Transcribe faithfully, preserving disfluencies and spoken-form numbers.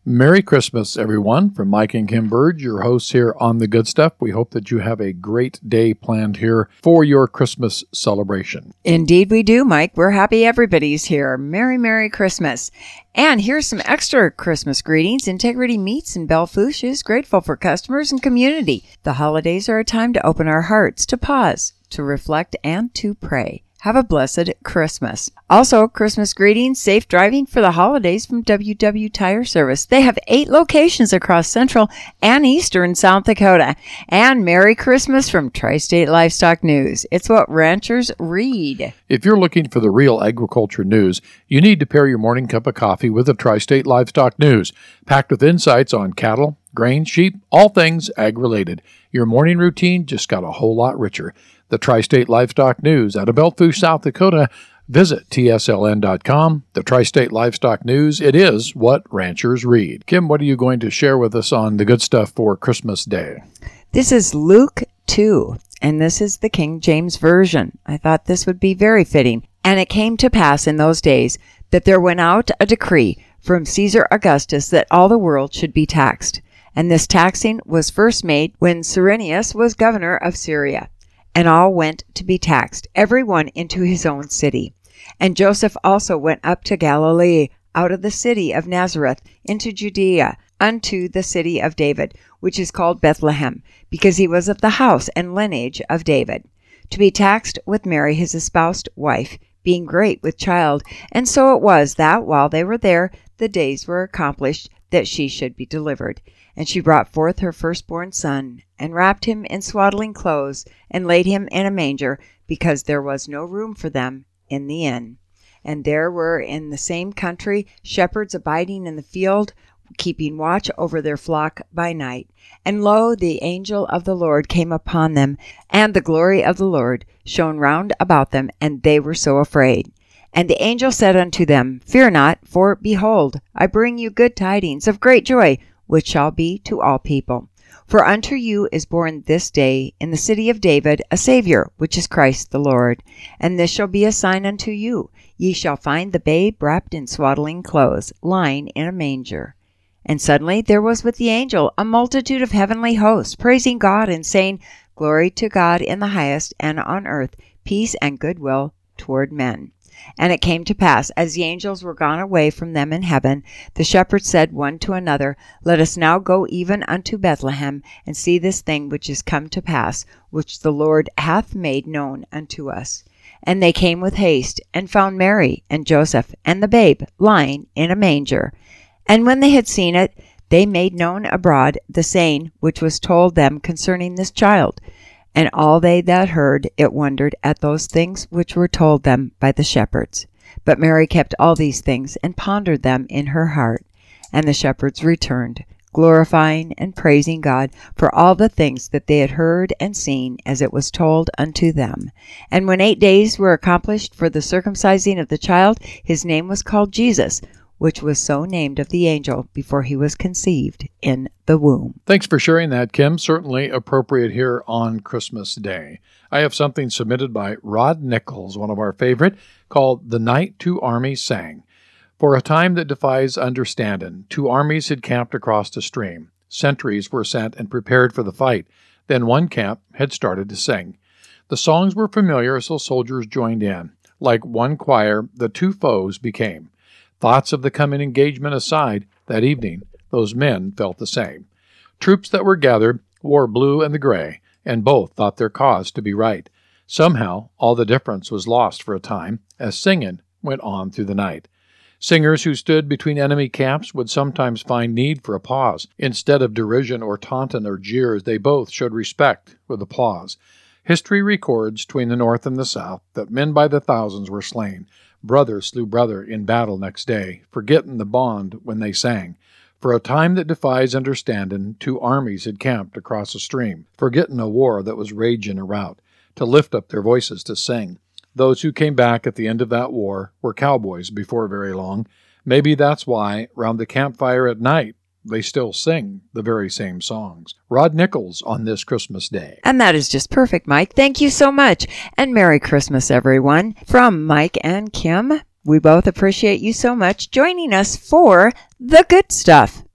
Merry Christmas, everyone, from Mike and Kim Burge, your hosts here on The Good Stuff. We hope that you have a great day planned here for your Christmas celebration. Indeed we do, Mike. We're happy everybody's here. Merry, Merry Christmas. And here's some extra Christmas greetings. Integrity Meats in Belle Fourche is grateful for customers and community. The holidays are a time to open our hearts, to pause, to reflect, and to pray. Have a blessed Christmas. Also, Christmas greetings, safe driving for the holidays from W W Tire Service. They have eight locations across central and eastern South Dakota. And Merry Christmas from Tri-State Livestock News. It's what ranchers read. If you're looking for the real agriculture news, you need to pair your morning cup of coffee with the Tri-State Livestock News, packed with insights on cattle, grain, sheep, all things ag-related. Your morning routine just got a whole lot richer. The Tri-State Livestock News out of Belle Fourche, South Dakota. Visit T S L N dot com. The Tri-State Livestock News, it is what ranchers read. Kim, what are you going to share with us on the good stuff for Christmas Day? This is Luke two, and this is the King James Version. I thought this would be very fitting. And it came to pass in those days that there went out a decree from Caesar Augustus that all the world should be taxed. And this taxing was first made when Cyrenius was governor of Syria. And all went to be taxed, every one into his own city. And Joseph also went up to Galilee, out of the city of Nazareth, into Judea, unto the city of David, which is called Bethlehem, because he was of the house and lineage of David, to be taxed with Mary his espoused wife, being great with child. And so it was that, while they were there, the days were accomplished that she should be delivered. And she brought forth her firstborn son, and wrapped him in swaddling clothes, and laid him in a manger, because there was no room for them in the inn. And there were in the same country shepherds abiding in the field, keeping watch over their flock by night. And lo, the angel of the Lord came upon them, and the glory of the Lord shone round about them, and they were so afraid. And the angel said unto them, Fear not, for behold, I bring you good tidings of great joy, which shall be to all people. For unto you is born this day in the city of David a Savior, which is Christ the Lord. And this shall be a sign unto you. Ye shall find the babe wrapped in swaddling clothes, lying in a manger. And suddenly there was with the angel a multitude of heavenly hosts, praising God and saying, Glory to God in the highest, and on earth peace and goodwill toward men. And it came to pass, as the angels were gone away from them in heaven, the shepherds said one to another, Let us now go even unto Bethlehem, and see this thing which is come to pass, which the Lord hath made known unto us. And they came with haste, and found Mary and Joseph and the babe lying in a manger. And when they had seen it, they made known abroad the saying which was told them concerning this child. And all they that heard it wondered at those things which were told them by the shepherds. But Mary kept all these things, and pondered them in her heart. And the shepherds returned, glorifying and praising God for all the things that they had heard and seen, as it was told unto them. And when eight days were accomplished for the circumcising of the child, his name was called Jesus, which was so named of the angel before he was conceived in the womb. Thanks for sharing that, Kim. Certainly appropriate here on Christmas Day. I have something submitted by Rod Nichols, one of our favorite, called The Night Two Armies Sang. For a time that defies understanding, two armies had camped across a stream. Sentries were sent and prepared for the fight. Then one camp had started to sing. The songs were familiar, so soldiers joined in. Like one choir, the two foes became. Thoughts of the coming engagement aside, that evening, those men felt the same. Troops that were gathered wore blue and the gray, and both thought their cause to be right. Somehow, all the difference was lost for a time, as singing went on through the night. Singers who stood between enemy camps would sometimes find need for a pause. Instead of derision or taunting or jeers, they both showed respect with applause. History records, between the North and the South, that men by the thousands were slain. Brother slew brother in battle next day, forgetting the bond when they sang. For a time that defies understanding, two armies had camped across a stream, forgetting a war that was raging around, to lift up their voices to sing. Those who came back at the end of that war were cowboys before very long. Maybe that's why, round the campfire at night, they still sing the very same songs. Rod Nichols on this Christmas Day. And that is just perfect, Mike. Thank you so much. And Merry Christmas, everyone. From Mike and Kim, we both appreciate you so much joining us for The Good Stuff.